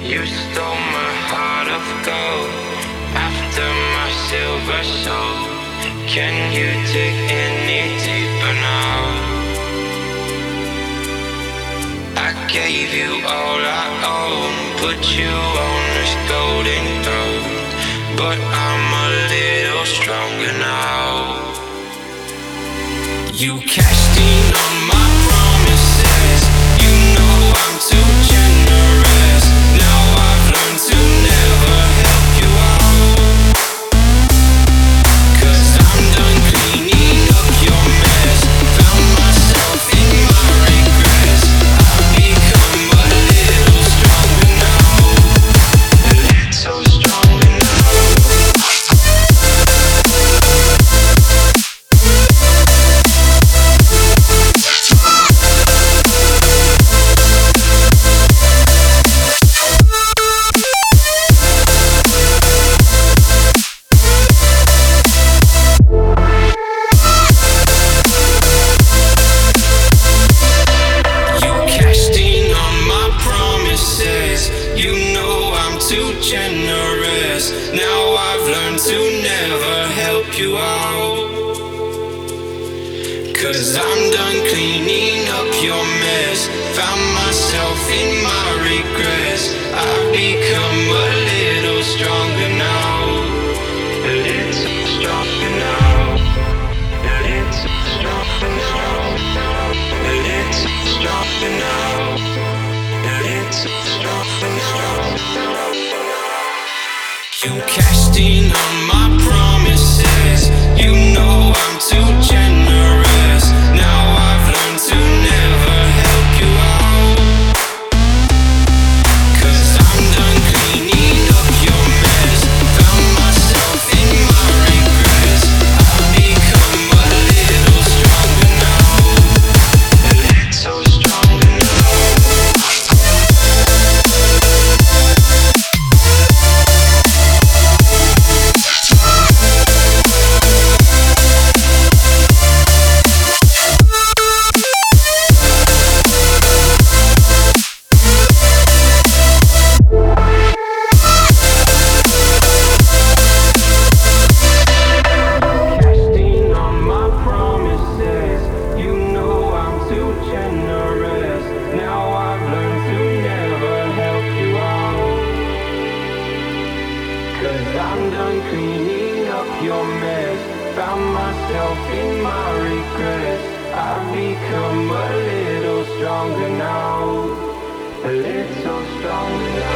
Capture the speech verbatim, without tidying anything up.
You stole my heart of gold after my silver soul. Can you dig any deeper now? I gave you all I own, put you on this golden throne, but I'm a little stronger now. You cashed in on my promises. You know I'm too generous. Now I've learned to never help you out, 'cause I'm done cleaning up your mess. Found myself in my regrets. I've become a little stronger now. A little stronger now. You know I'm too generous. Now I've learned to never help you out, 'cause I'm done cleaning up your mess. Found myself in my regrets. I've become a little stronger now. A little stronger now. A little stronger now. A little stronger now. You cashed in on my promises. You know I'm too generous. Now I've learned to never help you out, 'cause I'm done cleaning up your mess. Found myself in my regrets. I've become a little stronger now. A little stronger now. I'm done cleaning up your mess. Found myself in my regrets. I've become a little stronger now. A little stronger now.